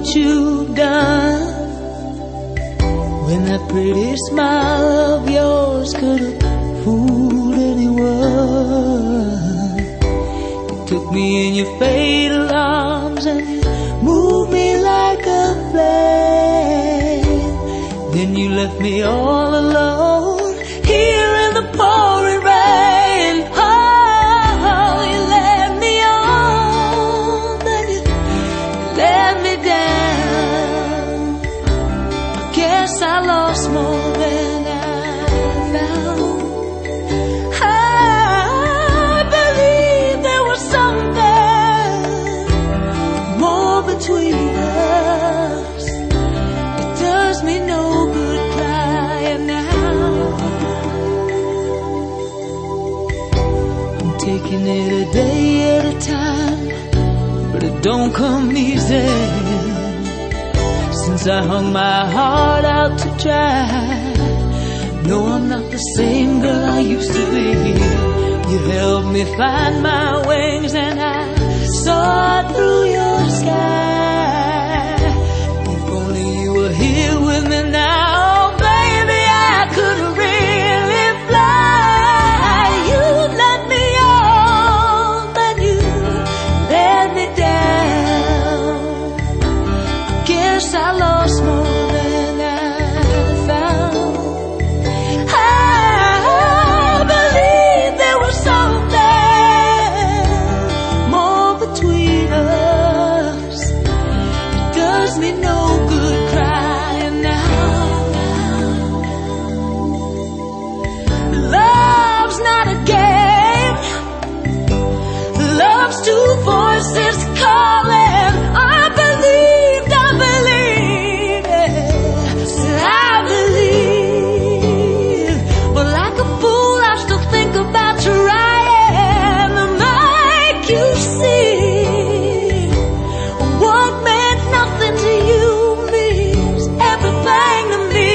you've done, when that pretty smile of yours could have fooled anyone. You took me in your fatal arms and you moved me like a flame. Then you left me all alone here in the pouring rain. Oh, you let me on, then you let me down. I guess I lost more than I found. I believe there was something more between us. It does me no good crying now. I'm taking it a day at a time, but it don't come easy. Since I hung my heart out to dry, no, I'm not the same girl I used to be. You helped me find my wings and I soared through your sky. If only you were here with me now, baby, I could really fly. You let me on, then you let me down. I guess I lost more than I found. I believe there was something more between us. It does me no good crying now. Love's not a game. Love's two voices calling. I believe, said I believe. But like a fool, I still think about trying to make you see what meant nothing to you means everything to me.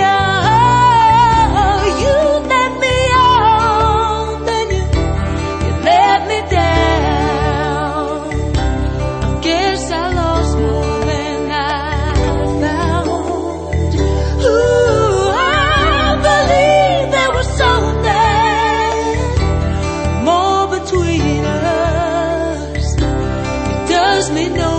Oh, you let me on, then you let me down. I guess I lost more than I found. Ooh, I believe there was something more between us. It does me no